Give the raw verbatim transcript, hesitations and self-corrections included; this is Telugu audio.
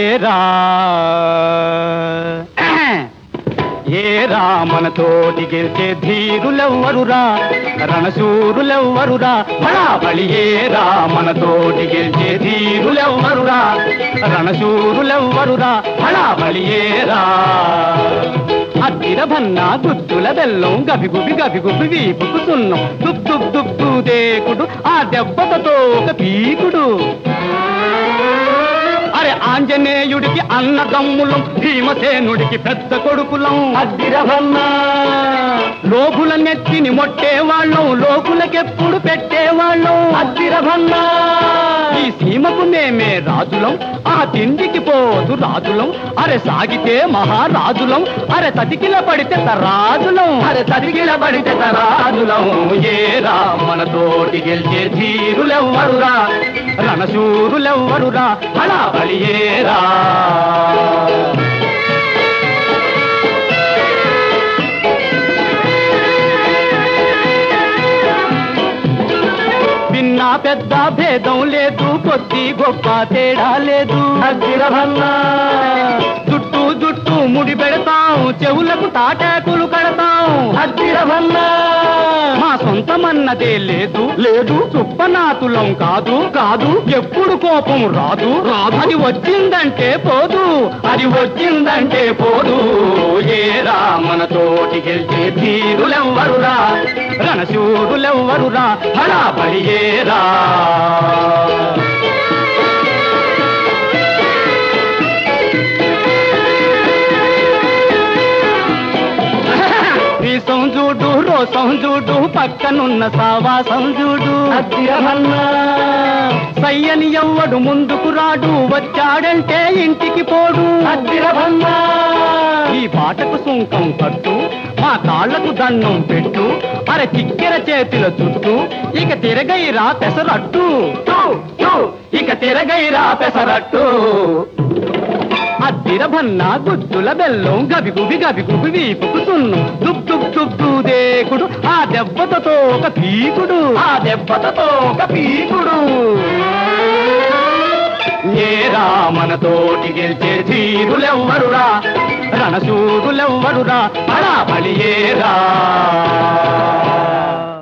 ఏరా ఏరా మనతోటి గెలిచే ధీరులెవ్వరురా రణశూరులెవ్వరురా బళాబళి ఏరా మనతోటి గెలిచే ధీరులెవ్వరురా రణశూరులెవ్వరురా బళాబళి ఏరా అద్దిరభన్న గుత్తుల బెల్లం గబిగుబి గబిగుబి వీపుకు సున్నం దుబ్ దుబ్ దుబ్బు దేకుడు ఆ దెబ్బతో ఒక పీకుడు అరే ఆంజనేయుడికి అన్నదమ్ములం భీమసేనుడికి పెద్ద కొడుకులం అద్దిరభన్న లోకుల నెత్తిని మొట్టేవాళ్ళం లోకులకెప్పుడు పెట్టేవాళ్ళం అద్దిరభన్న ఈ సీమకు మేమే రాజులం ఆ తిండికి పోదు రాజులం అరే సాగితే మహారాజులం అరే తటికిల పడితే తరాజులం అరే తటికిల పడితే తరాజులం ఏరా మనతోటి గెలిచే ధీరులెవ్వరురా రణశూరులెవ్వరురా బళాబళి ఏరా చిన్న పెద్ద భేదం లేదు కొద్ది గొప్ప తేడా లేదు అద్దిరభన్న జుట్టు జుట్టు ముడి పెడతాం చెవులకు తాటాకులు కడతాం అద్దిరభన్న మా సొంతమన్నదే లేదు లేదు సుప్పనాతులం కాదు కాదు ఎప్పుడు కోపం రాదు రాదు అది వచ్చిందంటే పోదు అది వచ్చిందంటే పోదు ఏరా మనతోటి గెలిచే ధీరులెవ్వరురా రణశూరులెవ్వరురా బళాబళి ఏరా సంజూడు రోసం చూడు పక్కనున్న సావాసం చూడు అద్దిరభన్న సయ్యని ఎవ్వడు ముందుకు రాడు వచ్చాడంటే ఇంటికి పోడు అద్దిరభన్న ఈ పాటకు సుంకం కట్టు మా కాళ్లకు దండం పెట్టు అరే చిక్కెర చేతుల చుట్టూ ఇక తిరగైరా పెసరట్టు ఇక తిరగైరా పెసరట్టు అద్దిరభన్న గుద్దుల బెల్లం గబిగుబి గబిగుబి వీపుకు సున్నం దుబ్ దుబ్ దుబ్బు దేకుడు ఆ దెబ్బతో ఒక పీకుడు ఆ దెబ్బతో ఒక పీకుడు ఏరా మనతోటి గెలిచే ధీరులెవ్వరురా రణశూరులెవ్వరురా బళాబళి ఏరా